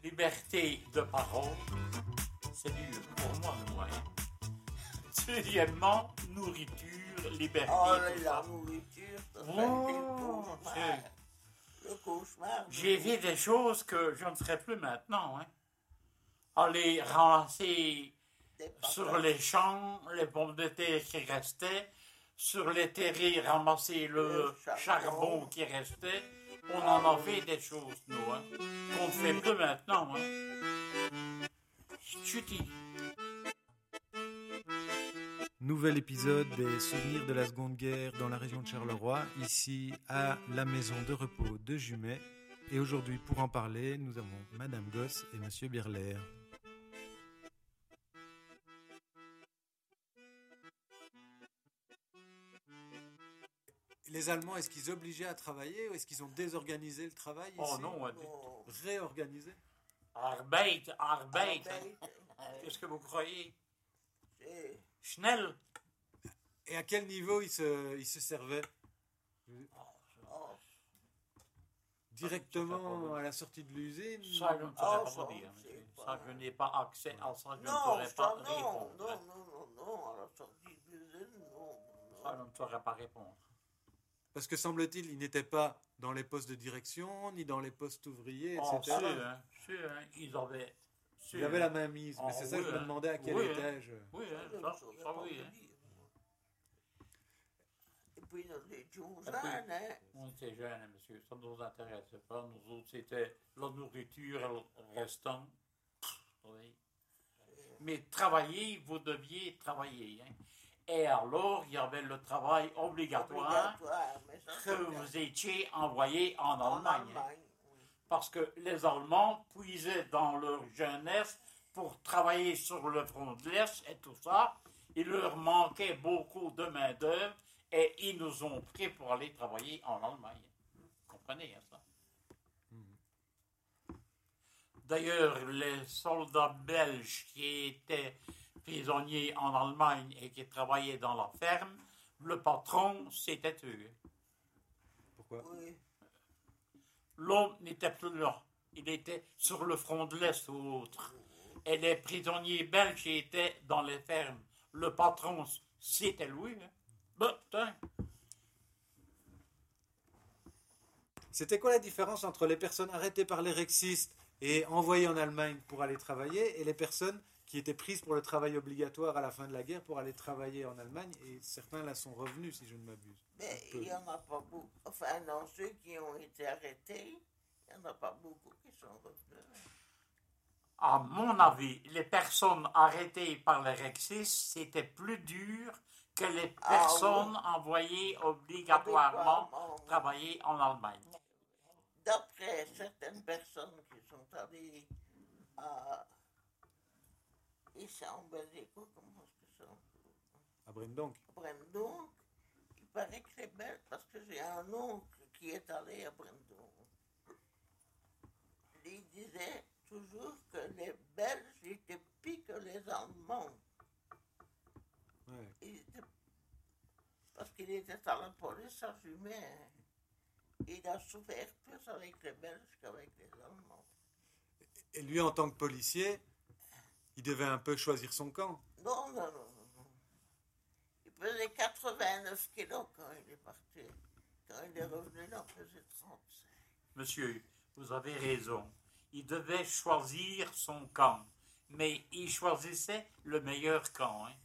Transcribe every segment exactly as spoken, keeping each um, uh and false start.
liberté de parole, c'est dur pour moi, moi. Deuxièmement, nourriture, liberté. Oh, tout la ça. nourriture, ça Oh, fait le cauchemar. c'est- Le cauchemar. J'ai vu des choses que je ne ferai plus maintenant. Hein. Aller ramasser Des sur patates. les champs les pommes de terre qui restaient, sur les terrés ramasser le, Le charbon. charbon qui restait. On en a fait des choses, nous, hein, qu'on ne fait plus maintenant. Hein. Je te dis. Nouvel épisode des souvenirs de la Seconde Guerre dans la région de Charleroi, ici à la maison de repos de Jumet. Et aujourd'hui, pour en parler, nous avons Madame Gosse et Monsieur Birler. Les Allemands, est-ce qu'ils obligeaient à travailler ou est-ce qu'ils ont désorganisé le travail ici? Oh non, hein. Non. Réorganisé? Arbeit, Arbeit. Arbeit. Qu'est-ce que vous croyez? C'est- Schnell. Et à quel niveau ils se, ils se servaient? oh, Directement à la sortie de l'usine? Ça, je ne Oh, saurais pas ça, vous dire. c'est Ça, pas- je n'ai pas accès à ça, je ne Non, saurais ça, pas non, répondre. non, hein. non, non, non, à la sortie de l'usine, non, Ça, non. je ne saurais pas répondre. Parce que semble-t-il, ils n'étaient pas dans les postes de direction, ni dans les postes ouvriers, Oh, et cetera. sûr, hein, sûr, hein, ils avaient... sûr. Ils avaient la main mise, mais Oh, c'est ça oui, que je me hein. demandais à quel Oui, hein. étage. Oui, hein, Je ne ça, saurais ça pas oui. vous Hein. dire. Et puis nous étions Et jeunes, puis- hein. On était jeunes, hein, monsieur, ça ne nous intéressait pas. Nous autres, c'était la nourriture, le restant. Oui. Mais travailler, vous deviez travailler. Hein. Et alors, il y avait le travail obligatoire Obligatoire, mais ça, que c'est vous étiez envoyé en en Allemagne. hein. Allemagne. oui. Parce que les Allemands puisaient dans leur jeunesse pour travailler sur le front de l'Est et tout ça. Il leur manquait beaucoup de main-d'œuvre et ils nous ont pris pour aller travailler en Allemagne. Vous comprenez hein, ça? D'ailleurs, les soldats belges qui étaient prisonniers en Allemagne et qui travaillaient dans la ferme, le patron, c'était eux. Pourquoi? Oui. L'homme n'était plus là. Il était sur le front de l'Est ou autre. Et les prisonniers belges qui étaient dans les fermes. Le patron, c'était lui. Hein. Ben, tiens. C'était quoi la différence entre les personnes arrêtées par les rexistes et envoyées en Allemagne pour aller travailler et les personnes qui étaient prises pour le travail obligatoire à la fin de la guerre pour aller travailler en Allemagne? Et certains là sont revenus, si je ne m'abuse. Mais peu. il n'y en a pas beaucoup. Enfin, dans ceux qui ont été arrêtés, il n'y en a pas beaucoup qui sont revenus. À mon avis, les personnes arrêtées par les rexistes, c'était plus dur que les Ah, personnes envoyées obligatoirement Obligatoirement. travailler en Allemagne. D'après certaines personnes qui sont allées à... ici en Belgique, ou comment est-ce que c'est? À Brendonk. Brendonk, il paraît que c'est belle parce que j'ai un oncle qui est allé à Brendonk. Il disait toujours que les Belges étaient pires que les Allemands. Ouais. Il était- Parce qu'il était à la police à Jumet. Il a souffert plus avec les Belges qu'avec les Allemands. Et lui, en tant que policier, il devait un peu choisir son camp. Non, non, non, non. non. Il pesait quatre-vingt-neuf kilos quand il est parti. Quand il est revenu, il en pesait trente-cinq. Monsieur, vous avez raison. Il devait choisir son camp. Mais il choisissait le meilleur camp. Hein.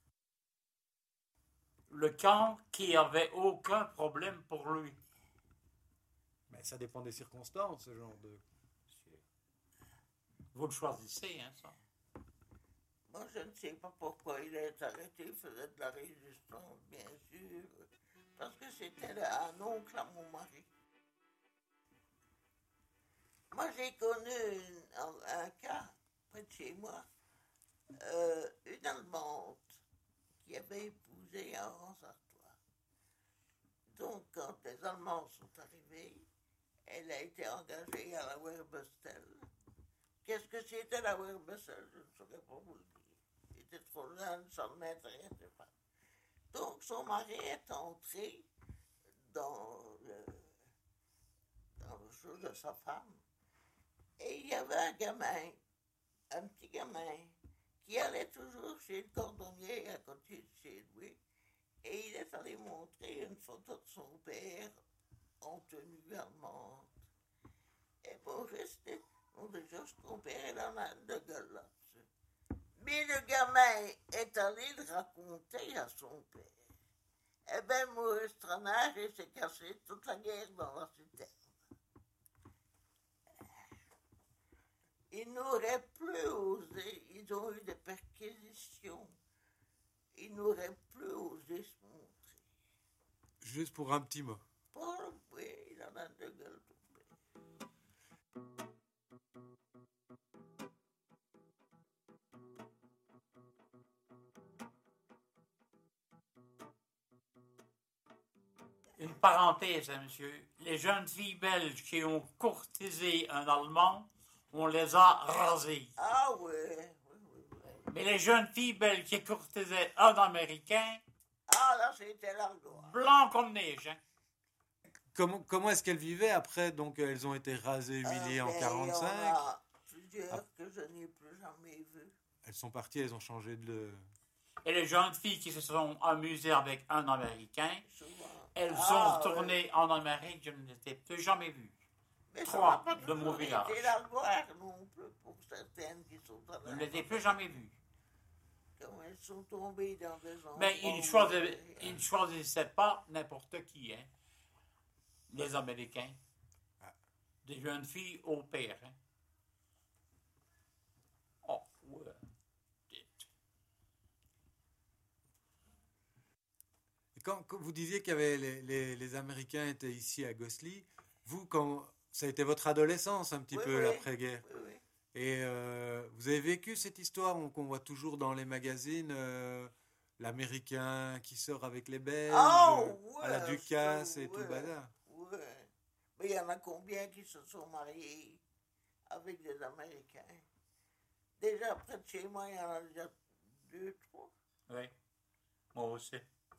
Le camp qui avait aucun problème pour lui. Mais ça dépend des circonstances, ce genre de... Vous le choisissez, hein, ça. Moi, je ne sais pas pourquoi il est arrêté. Il faisait de la résistance, bien sûr. Parce que c'était le- un oncle à mon mari. Moi, j'ai connu une- un, un cas près de chez moi. Euh, une Allemande qui avait épousé un Ransartois. Donc, quand les Allemands sont arrivés, elle a été engagée à la Werbestel. Qu'est-ce que c'était la Werbestel? Je ne saurais pas vous le dire. Il était trop jeune, ça ne m'intéressait pas. Donc, son mari est entré dans le, dans le jeu de sa femme. Et il y y avait un gamin, un petit gamin, qui allait toujours chez le cordonnier à côté de chez lui, et il est allé montrer une photo de son père en tenue allemande. Et bon, resté, bon, déjà, son père, il en a de gueule là-dessus. Mais le gamin est allé le raconter à son père. Eh bien, Maurice Tranage, il s'est cassé toute la guerre dans la citerne. Ils n'auraient plus osé, ils ont eu des perquisitions, ils n'auraient plus osé se montrer. Juste pour un petit mot. Pour oui, il en a de gueule. Une parenthèse, hein, monsieur. Les jeunes filles belges qui ont courtisé un Allemand, on les a rasées. Ah oui, oui, oui, oui. Mais les jeunes filles belges qui courtisaient un Américain, Ah là, c'était la gloire. blanc comme neige. Hein. Comment, comment est-ce qu'elles vivaient après? Donc, elles ont été rasées, humiliées Euh, en mais quarante-cinq. Il y en a plusieurs Ah. que je n'ai plus jamais vues. Elles sont parties, elles ont changé de... Le... Et les jeunes filles qui se sont amusées avec un Américain, Souvent. elles Ah, sont ouais. retournées en Amérique, je ne les ai plus jamais vues. Mais ça Trois n'a pas de mon toujours village. été la gloire non plus pour certaines qui sont Je ne allées. les ai plus jamais vues. Quand elles sont tombées dans des endroits. Mais ils où- ne choisissaient, ils ne choisissaient pas n'importe qui, hein. Les Américains. Ah. Des jeunes filles au père. Hein. Oh, ouais. Et quand, quand vous disiez qu'il y avait les, les, les Américains étaient ici à Gosselies, vous, quand ça a été votre adolescence un petit Oui, peu oui. l'après-guerre, Oui, oui. et euh, vous avez vécu cette histoire on- qu'on voit toujours dans les magazines, euh, l'Américain qui sort avec les Belges, Oh, à la ouais, Ducasse ça, et tout ouais. le bazar. Ouais. Mais il y en a combien qui se sont mariés avec des Américains? Déjà près de chez moi, il y en a déjà deux, trois. Oui, moi aussi.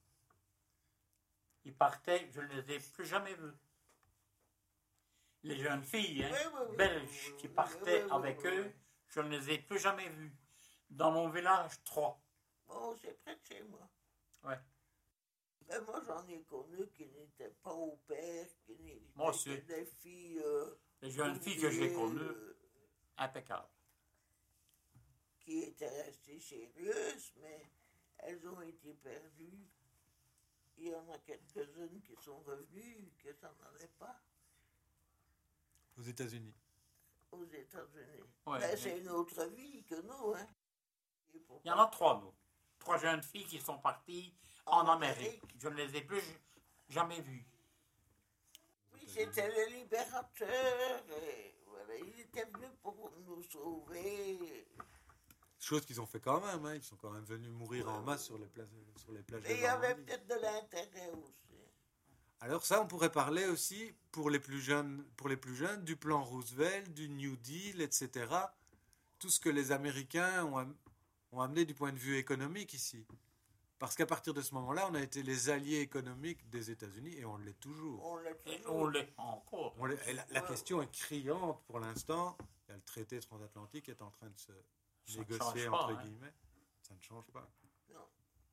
Ils partaient, je ne les ai plus jamais vus. Les jeunes filles, hein, Oui, oui, oui, belges, oui, oui, qui oui, partaient oui, oui, avec oui, eux, oui. je ne les ai plus jamais vus. Dans mon village, trois. Bon, c'est près de chez moi. Ouais. Mais moi, j'en ai connu qui n'étaient pas au père, qui n'étaient Moi aussi. que des filles. Euh, Les jeunes filles que j'ai ouvriers, connues, euh, impeccables. qui étaient restées sérieuses, mais elles ont été perdues. Il y en a quelques-unes qui sont revenues, que ça n'allait pas Aux États-Unis. aux États-Unis. Ouais, mais mais- c'est une autre vie que nous, hein. Et Il pourquoi- y en a trois, nous. Trois jeunes filles qui sont parties en, Amérique. Je ne les ai plus jamais vues. Oui, c'était les libérateurs. Et voilà, ils étaient venus pour nous sauver. Chose qu'ils ont fait quand même, hein. Ils sont quand même venus mourir Ouais, en masse ouais. sur les plages, sur les plages Et de il y avait Normandie. peut-être de l'intérêt aussi. Alors ça, on pourrait parler aussi pour les plus jeunes, pour les plus jeunes, du plan Roosevelt, du New Deal, et cetera. Tout ce que les Américains ont, am- ont amené du point de vue économique ici. Parce qu'à partir de ce moment-là, on a été les alliés économiques des États-Unis et on l'est toujours. On l'a Et toujours. on l'est encore. On l'est- et la, la Ouais. question est criante pour l'instant. Il y a le traité transatlantique qui est en train de se Ça ne négocier, change pas, entre hein. guillemets. Ça ne change pas. Non.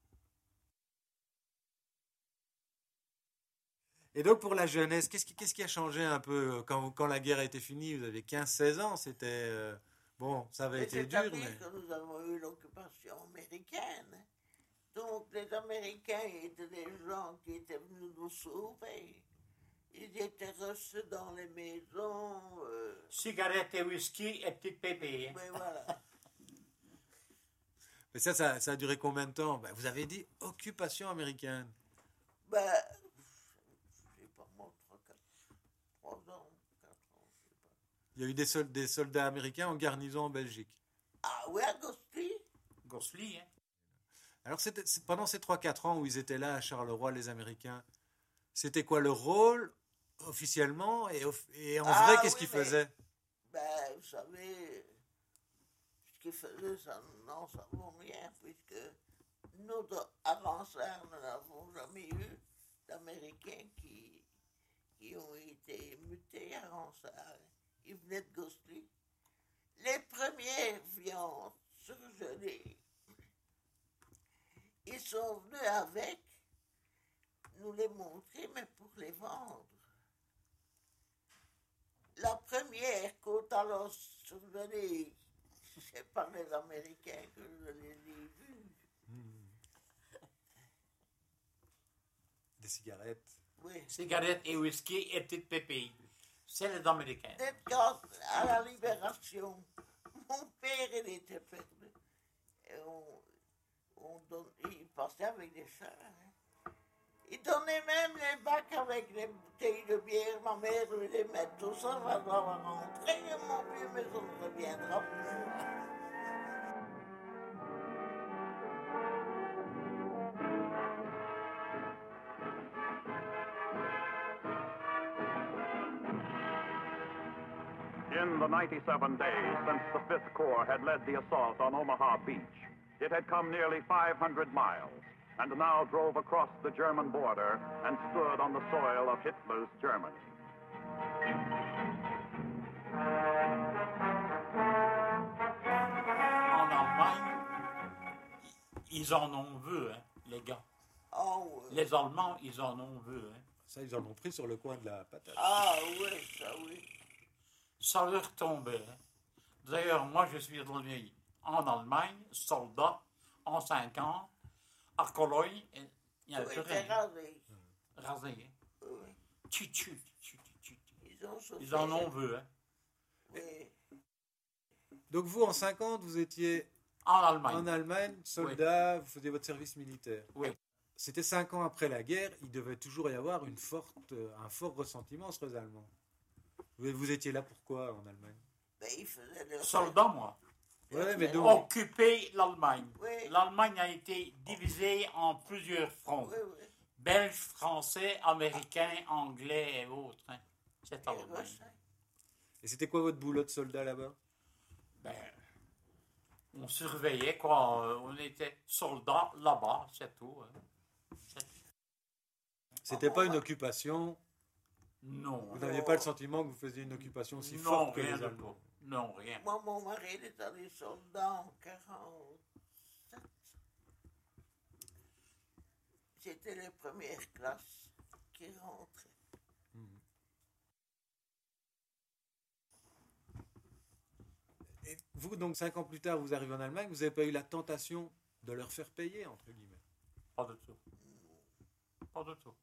Et donc pour la jeunesse, qu'est-ce qui, qu'est-ce qui a changé un peu quand, quand la guerre a été finie? Vous avez quinze seize ans, c'était... euh, bon, ça avait Mais été dur, c'est-à-dire mais... que nous avons eu l'occupation américaine. Donc les Américains étaient des gens qui étaient venus nous sauver. Ils étaient reçus dans les maisons. Euh, Cigarettes et whisky et petites pépées. hein. mais voilà. Mais ça, ça, ça a duré combien de temps? Ben, vous avez dit occupation américaine. Ben, je sais pas moi, trois, quatre, trois ans, quatre ans, je sais pas. Il y a eu des, sol- des soldats américains en garnison en Belgique. Ah oui, à Gosselies? Gosselies, hein. Alors c'était, c'est- pendant ces trois quatre ans où ils étaient là à Charleroi, les Américains, c'était quoi leur rôle officiellement et, off- et en Ah, vrai, qu'est-ce oui, qu'ils mais- faisaient? Ben, vous savez, ce qu'ils faisaient, ça n'en savons rien, puisque nous, de- avant ça, nous n'avons jamais eu d'Américains qui, qui ont été mutés à Ronsard. Ils venaient de Gosselies. les premières viandes surgelées, ils sont venus avec, nous les montrer, mais pour les vendre. La première côte à l'os surgelée, c'est par les Américains que je les ai vus. Des cigarettes. Oui. Cigarettes et whisky et petites pépilles. C'est les Américains. Peut-être quand, à la Libération, mon père, il était perdu. Et on, on donne, il passait avec des chars. Hein. Il donnait même les bacs avec les bouteilles de bière. Ma mère lui les met tout ça, ça doit rentrer, mon vieux, mais on ne reviendra plus. In the ninety-seven days since the Fifth Corps had led the assault on Omaha Beach, it had come nearly five hundred miles, and now drove across the German border and stood on the soil of Hitler's Germany. En Allemagne, ils en ont vu, hein, les gars. Oh, oui. Les Allemands, ils en ont vu. Hein. Ça, ils en ont pris sur le coin de la patate. Ah oui, ça oui. Ça leur tombait. Hein. D'ailleurs, moi, je suis revenu en Allemagne, soldat, en cinquante, à Cologne, il n'y avait Oui, plus c'est rien. rasé. Rasé. Hein. Oui. Tchut, tchut, tchut, tchut. Ils, ont souffert. Ils en ont vu. Hein. Oui. Donc vous, en cinquante, vous étiez En Allemagne. en Allemagne, soldat, vous faisiez votre service militaire. Oui. C'était cinq ans après la guerre, il devait toujours y avoir une forte, un fort ressentiment entre les Allemands. Vous, vous étiez là pourquoi en Allemagne? Mais ils faisaient leur... Soldat, moi. Ouais, mais donc, Occuper l'Allemagne. Oui. L'Allemagne a été divisée en plusieurs fronts. Oui, oui. Belges, Français, Américains, Anglais et autres. Hein. C'est Et l'Allemagne. Russe, hein. et c'était quoi votre boulot de soldat là-bas? Ben, on surveillait, quoi. Euh, On était soldats là-bas, c'est tout. Hein. C'est- C'était pas une occupation, Non. vous n'aviez pas le sentiment que vous faisiez une occupation aussi Non, forte que rien les de Allemands? tout. Non, rien. Moi, mon mari, il est allé soldat en quarante-sept. C'était les premières classes qui rentraient. Et vous, donc, cinq ans plus tard, vous arrivez en Allemagne, vous n'avez pas eu la tentation de leur faire payer, entre guillemets? Pas du tout. Pas du tout.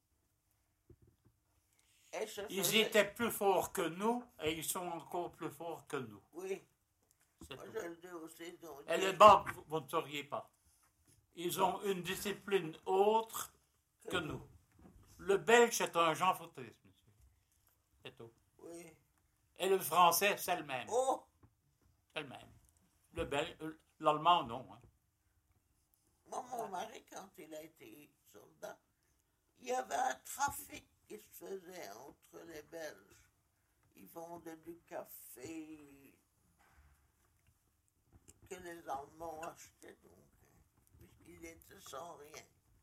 Et je Ils faisais- étaient plus forts que nous et ils sont encore plus forts que nous. Oui, C'est moi tout. je le dis aussi. Donc, Et les Baltes, vous ne sauriez pas. Ils ont une discipline autre que nous. Le Belge, c'est un Jean Fortis, monsieur. C'est tout. Oui. Et le Français, c'est le même. Oh, C'est le même. Le Belge, euh, l'Allemand, non. Hein. moi, mon mari, quand il a été soldat, il y avait un trafic qui se faisait entre les Belges. Ils vendaient du café que les Allemands achetaient, donc, hein, puisqu'ils étaient sans rien.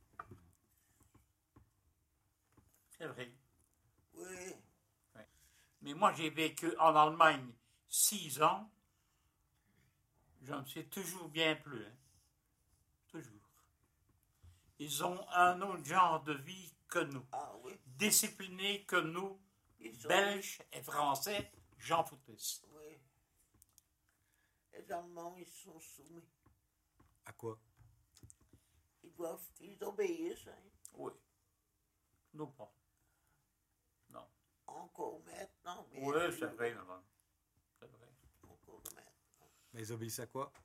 C'est vrai. Oui, Mais moi, j'ai vécu en Allemagne six ans. Je me suis toujours bien plu. Hein. Toujours. Ils ont un autre genre de vie que nous. ah oui, Disciplinés que nous, ils sont... Belges et Français, Jean Fortis. Oui. Les Allemands, ils sont soumis. À quoi? Ils doivent, ils obéissent, hein. Oui. Nous pas. Non. Encore maintenant. bien Oui, sûr. c'est vrai, madame. C'est vrai. Encore maintenant. Mais ils obéissent à quoi?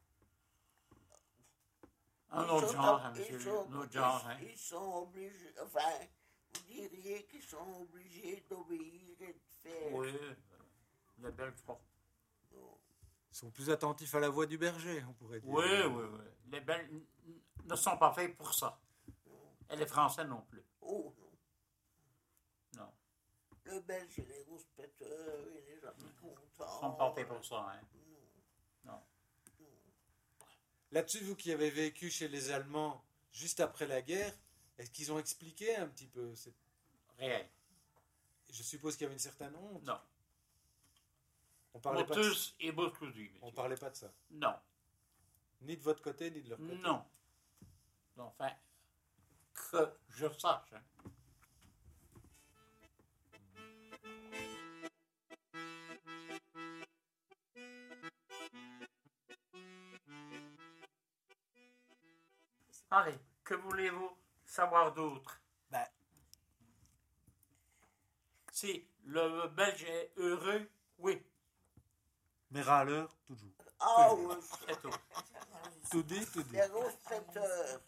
Un Ils autre sont genre, ob- hein, monsieur. ils sont- Un autre genre, ils- hein. Ils sont obligés, enfin, vous diriez qu'ils sont obligés d'obéir et de faire. Oui. euh, Les Belges pas. Non. Ils sont plus attentifs à la voix du berger, on pourrait dire. Oui, oui, oui. Les Belges n- n- ne sont pas faits pour ça. Et les Français non plus. Oh non. Non. Le Belge, il est rouspéteur, il est jamais Ils ne content. sont pas faits pour ça, hein. Non. Là-dessus, vous qui avez vécu chez les Allemands juste après la guerre, est-ce qu'ils ont expliqué un petit peu cette... Rien. Je suppose qu'il y avait une certaine honte. Non. On parlait pas de, motus et boscousi. on parlait pas de ça. Non, Ni de votre côté, ni de leur côté. non. Enfin, que je sache. Hein. Allez, que voulez-vous savoir d'autre? Ben, Si le Belge est heureux, oui, mais râleur, toujours. Ah oui, c'est tout. Tout dit, tout dit. les grosses traiteurs.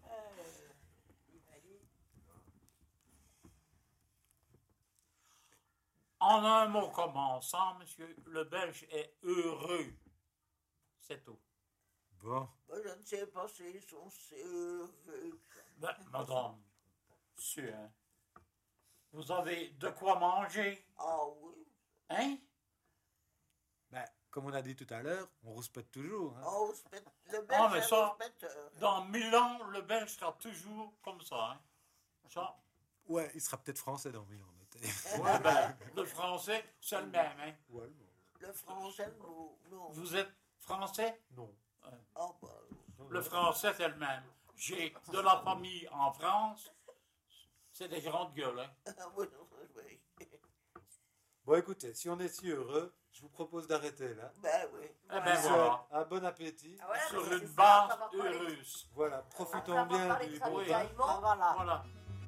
En un mot commençant, monsieur, le Belge est heureux. C'est tout. Bon. Ben, je ne sais pas s'ils sont si heureux. Ben, madame, monsieur, hein, vous avez de quoi manger, Ah oui. hein? Ben, comme on a dit tout à l'heure, on rouspète toujours. Hein. Oh, spet- le Ah, Belge mais est ça- respecteur. Dans mille ans, le Belge sera toujours comme ça. Hein? Ça, Ouais, il sera peut-être français dans mille ans. mais- ouais, ben, le français, c'est le même. Hein? Ouais, bon. Le français, non. non. Vous êtes français? Non. Ah ben, Le français, c'est le même. J'ai de la famille en France. C'est des grandes gueules. Hein? oui, oui. Bon, écoutez, si on est si heureux, je vous propose d'arrêter là. Ben oui. Eh ben Je vous voilà. souhaite un bon appétit. Ah, voilà, Sur mais une c'est ça, base on va parler- heureuse. Voilà, on va profitons bien parler du de bon oui. temps. ravitaillement. Voilà. Voilà.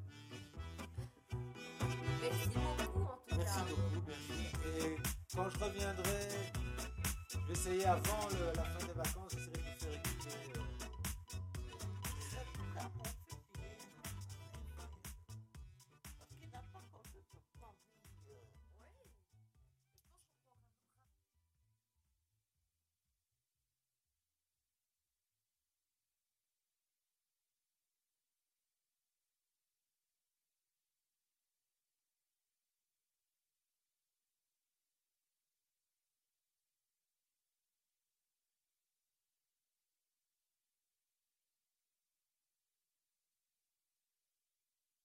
Merci beaucoup en tout Merci cas. beaucoup, merci. Et quand je reviendrai, je vais essayer avant le- la fin des vacances